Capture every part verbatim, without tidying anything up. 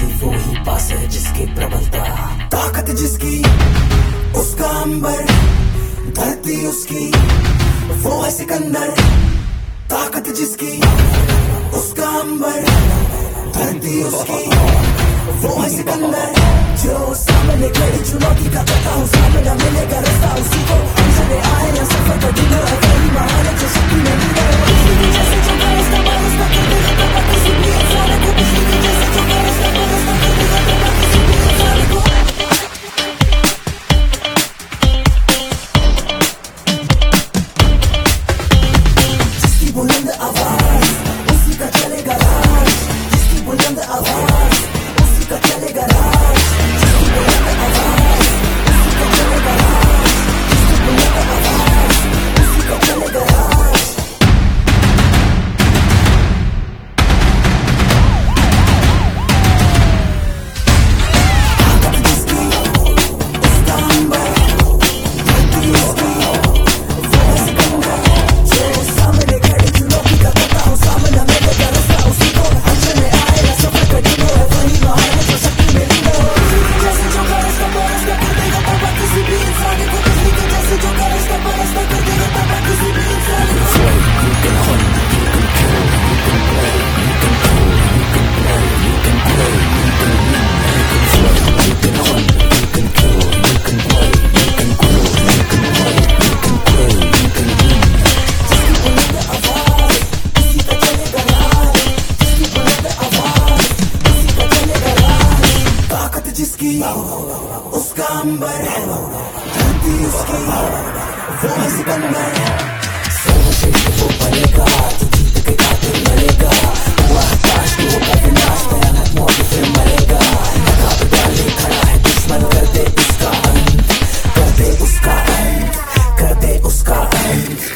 बाजी वो ही पास है जिसकी प्रबलता, ताकत जिसकी उसका अंबर, धरती उसकी वो है सिकंदर। ताकत जिसकी उसका अंबर, धरती उसकी वो है सिकंदर। जो सामने खड़ी चुनौती का पता हूँ, सामने मिलेगा रास्ता उसी को। चले आए या सफर का दिन है, वही महान जो शक्ति में मिले। जैसे जो कर उसका बार उसका कर देगा पापा किसी भी इंसान को। बिजली जैसे जो कर उसका बार उसका कर देगा पापा किसी भी इंसान को। जिसकी बुलंद आवाज उसी का चलेगा राज, जिसकी बुलंद आवाज उसी का चलेगा राज, जिसकी बुलंद आवाज उसी का चलेगा राज, जिसकी बुलंद आवाज उसी का चलेगा राज। ताकत जिसकी उसका अंबर, धरती उसकी वो है सिकंदर। जो सामने खड़ी चुनौती का पता हूँ, सामने मिलेगा रास्ता उसी को। चले आए या सफर का दिन है, वही महान जो शक्ति में मिले। जैसे जो कर उसका बार उसका कर देगा पापा किसी भी इंसान को। बिजली के जैसे जो कर उसका बार उसका कर देगा पापा किसी भी इंसान को। जिसकी बुलंद आवाज उसी का चलेगा राज, जिसकी बुलंद आवाज उसी का चलेगा राज। ताकत जिसकी उसका अंबर, धरती उसकी वो है सिकंदर। सर्वश्रेष्ठ वो बनेगा जो जीत के खातिर मरेगा। हुआ हताश तो होगा विनाश, भयानक मौत फिर मरेगा। नकाब डाले खड़ा है दुश्मन, कर दे उसका अंत, कर दे उसका अंत, कर दे उसका अंत।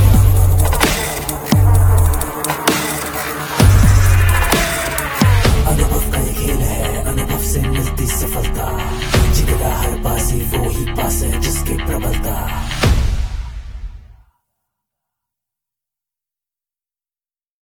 अनुभव का ये खेल है, अनुभव से मिलती सफलता। जीतेगा हर बाजी वो ही पास है जिसकी प्रबलता।